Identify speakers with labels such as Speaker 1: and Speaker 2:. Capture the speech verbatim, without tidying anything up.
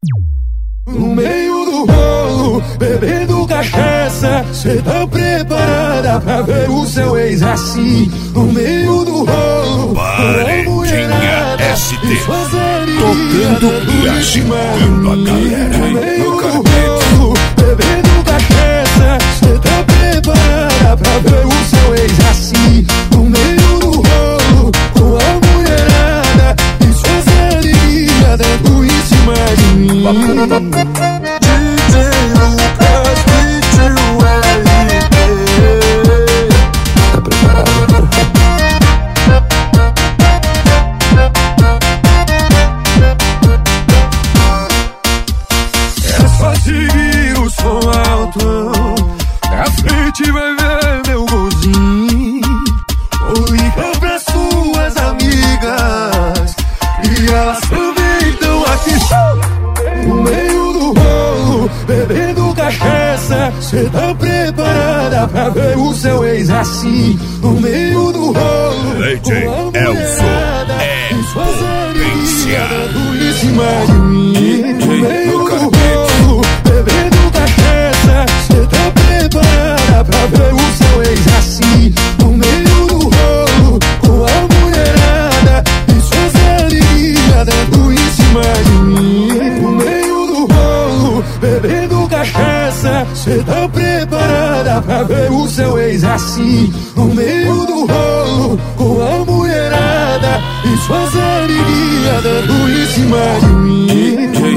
Speaker 1: No meio do rolo, bebendo cachaça, cê tá preparada pra ver o seu ex assim? No meio do rolo,
Speaker 2: Paredinha S T tocando e agitando a galera.
Speaker 1: No meio do rolo, bebendo cachaça, cê tá preparada pra ver o seu ex assim? No meio do rolo, com a mulherada e suas alegrias dando em cima de mim. D J Lucas, D J L P. Tá preparado? É só seguir o som alto, na frente vai ver meu golzinho. Ou liga pra suas amigas e elas também estão aqui. No meio do rolo, bebendo cachaça, cê tá preparada pra ver o seu ex assim? No meio do rolo,
Speaker 2: D J Elson é potência.
Speaker 1: Em cima de mim. No meio do rolo, bebendo cachaça, cê tá preparada pra ver o seu ex assim? No meio do rolo, com a mulherada e suas alegrias dando em cima de mim. No meio do rolo, bebendo cachaça, cê tá preparada pra ver o seu ex assim? No meio do rolo, com a mulherada e suas alegrias dando em cima de mim.